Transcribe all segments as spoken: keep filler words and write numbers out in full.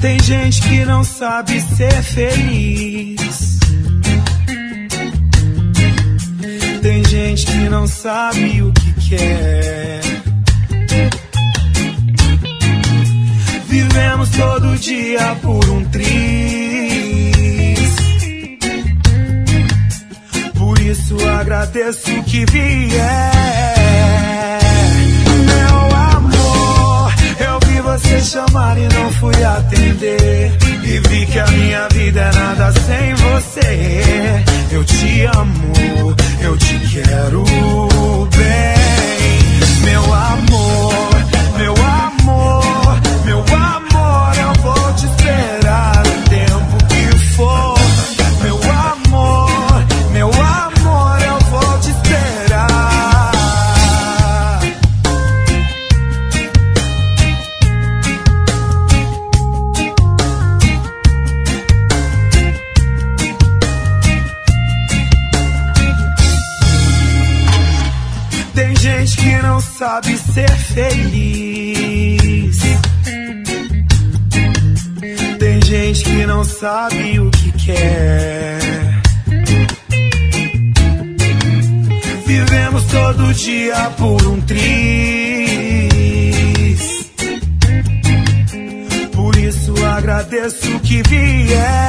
Tem gente que não sabe ser feliz. Tem gente que não sabe o que quer. Vivemos todo dia por um triz. Por isso agradeço o que vier. Meu amor, eu vi você chamar e não fui atender. E vi que a minha vida é nada sem você. Eu te amo, eu te quero bem. Meu amor, meu amor, meu amor, eu vou te esperar o tempo que for. Meu amor, meu amor, eu vou te esperar. Tem gente que não sabe ser feliz. Tem gente que não sabe o que quer. Vivemos todo dia por um triz. Por isso agradeço o que vier.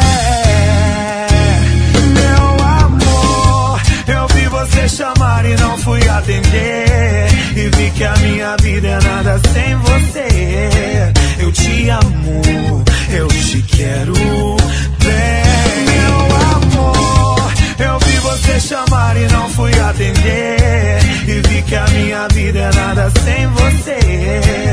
Meu amor, eu vi você chamar e não fui atender. E vi que a minha vida é nada sem você. Eu te amo, eu te quero bem. Meu amor, eu vi você chamar e não fui atender. E vi que a minha vida é nada sem você.